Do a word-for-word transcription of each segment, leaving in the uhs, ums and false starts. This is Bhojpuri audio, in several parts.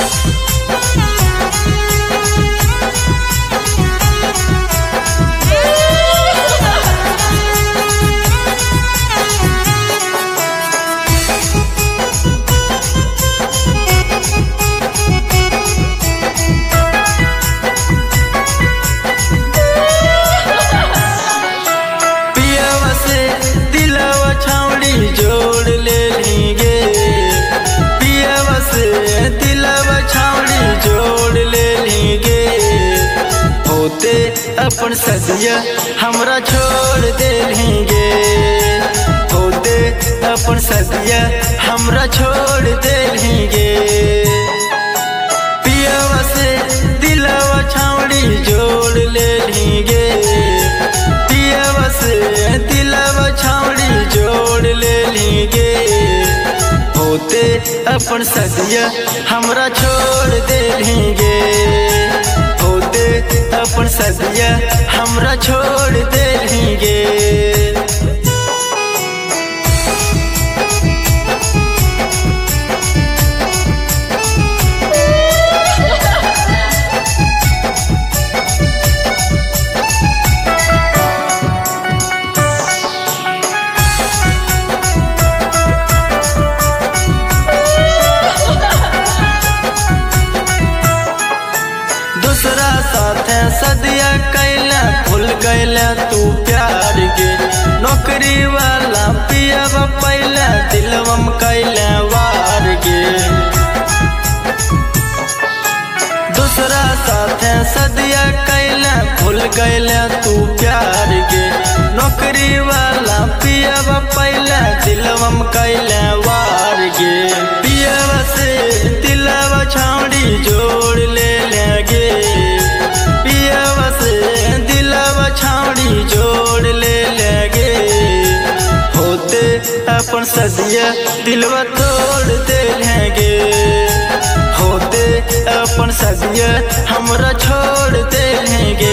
अपन सदिया हमरा छोड़ देलेंगे होते अपन सदिया हमरा छोड़ देलेंगे पियावा से दिलवा छावड़ी जोड़ लेंगे पियावा से दिलवा छावड़ी जोड़ लेंगे होते अपन सदिया हमरा छोड़ देलेंगे अपन सदिया हमरा छोड़ देलेंगे। दूसरा साथ सदिया कैला भूल गैला तू प्यार के नौकरी वाला पियावा पहला दिलवम कैला वार के दूसरा साथ सदिया कैला भूल गैला तू प्यार के नौकरी वाला पियावा पहला दिलवम कैला वार के पियावा से दिलवा छावड़ी जोड़ ले लगे पियावा से दिलवा छावड़ी जोड़ ले लगे होते अपन सदिया दिलवा तोड़ देलेंगे होते अपन सदिया हमरा छोड़ देलेंगे।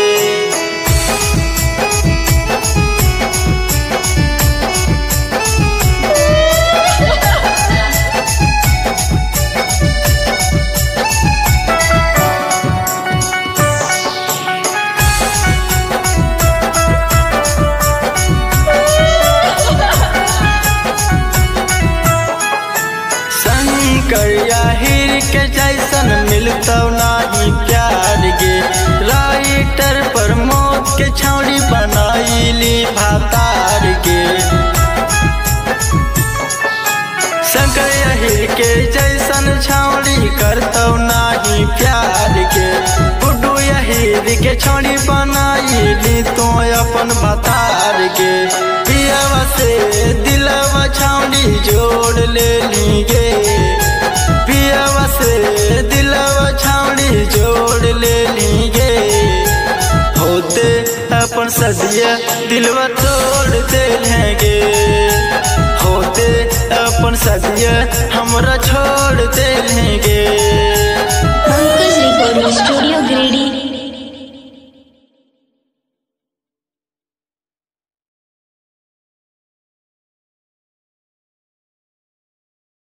करिया हीर के जैसन मिलता नहीं प्यार गे राइटर प्रमोद के छावड़ी बनाईली भातार गे शंकर हीर के जैसन छावड़ी करता नहीं प्यार गे गुड्डू हीर के छावड़ी बनाईली तो अपन भातार गे पियावा से दिलवा छावड़ी जोड़ ले लीगे पियावा से दिलवा छावड़ी जोड़ ले लीगे होते अपन सदिया दिलवा तोड़ देलेंगे होते अपन सदिया हमरा छोड़ देलेंगे।